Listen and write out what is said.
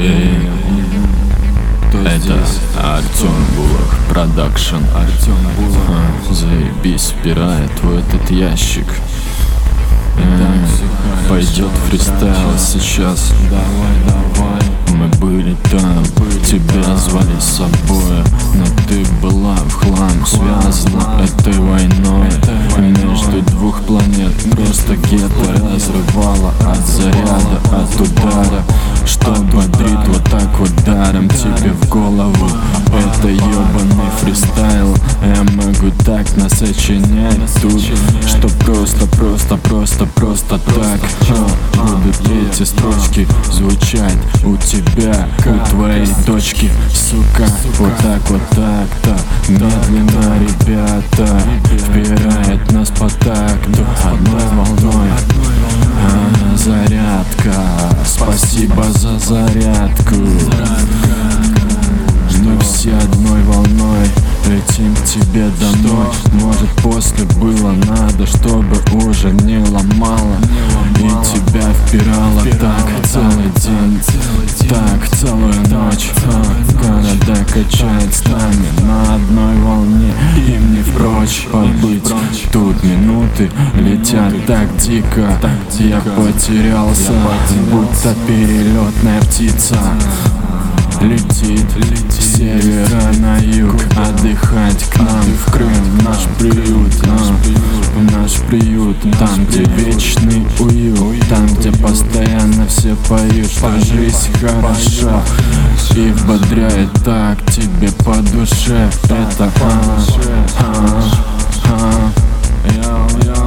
Это Артем Булах Продакшн. Заебись, впирает в этот ящик. Пойдет фристайл сейчас. Давай. Мы были там, тебя звали с собой, но ты была в хлам, связана этой войной. Между двух планет просто гетто разрывала от заряда, от удара, что бодрит вот так вот даром тебе в голову. Это ёбаный фристайл, я могу так насочинять тут, что просто так будут эти строчки звучать у тебя, у твоей дочки, сука. Вот так-то медленно, ребята, вбирает нас по такту одной волной. Зарядка, спасибо за зарядку. Мы все одной волной летим к тебе домой. Может, после было надо, чтобы уже не ломало и тебя впирало так целый день, так целую ночь. Города качает с нами на одной волне, им не впрочь побыть. Тут минуты летят так дико, я потерялся, будто перелетная птица. Летит с севера на юг, отдыхать к нам в Крым, наш приют, наш приют. Там, где вечный уют, там, где постоянно все поют, что жизнь хороша и вбодряет так тебе по душе. Это